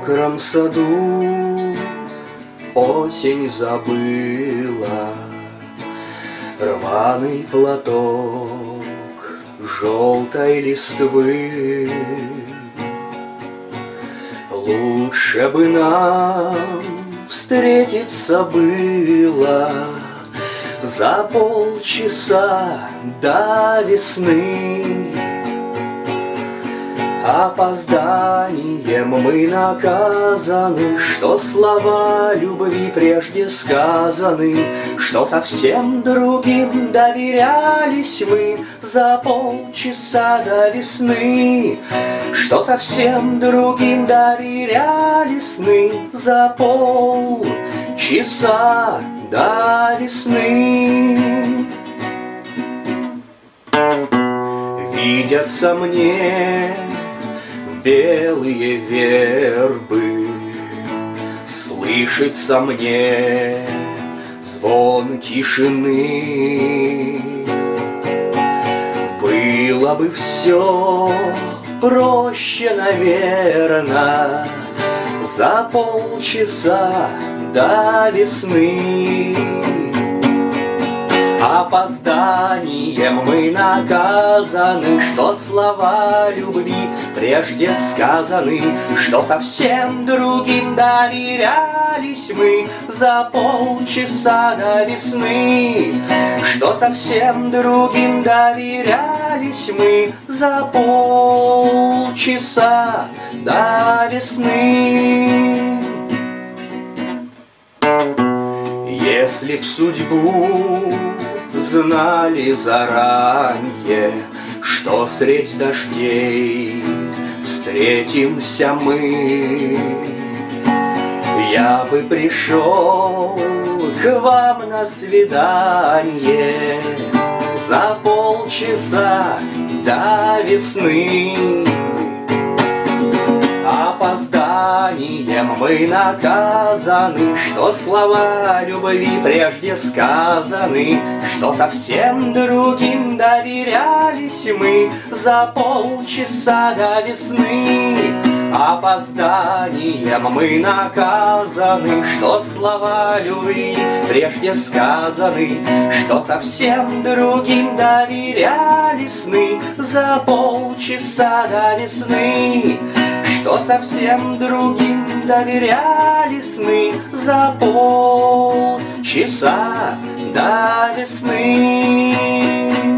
мокром саду осень забыла рваный платок желтой листвы. Лучше бы нам встретиться было за полчаса до весны. Опозданием мы наказаны, что слова любви прежде сказаны, что совсем другим доверялись мы за полчаса до весны, что совсем другим доверялись мы за полчаса до весны. Видятся мне белые вербы, слышится мне звон тишины. Было бы все проще, наверно, за полчаса до весны. Опозданием мы наказаны, что слова любви прежде сказаны, что совсем другим доверялись мы за полчаса до весны, что совсем другим доверялись мы за полчаса до весны. Если б судьбу знали заранее, что средь дождей встретимся мы, я бы пришел к вам на свидание за полчаса до весны. Опозданием мы наказаны, что слова любви прежде сказаны, что совсем другим доверялись мы за полчаса до весны. Опозданием мы наказаны, что слова любви прежде сказаны, что совсем другим доверялись мы за полчаса до весны, что совсем другим доверялись мы за полчаса до весны.